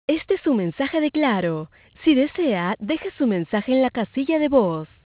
Este es su mensaje de Claro. Si desea, deje su mensaje en la casilla de voz.